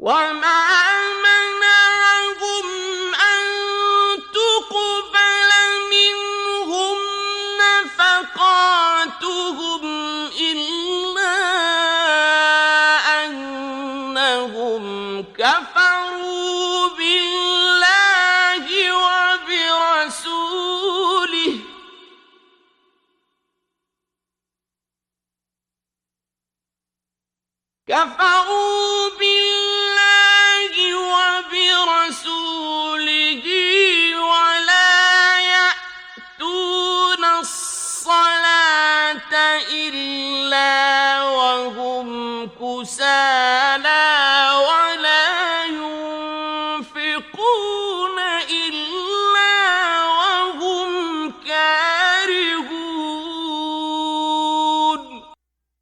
وما منعهم أن تقبل منهم نفقاتهم إلا أنهم كفروا بالله وبرسوله ولا يأتون الصلاة إلا وهم كسالى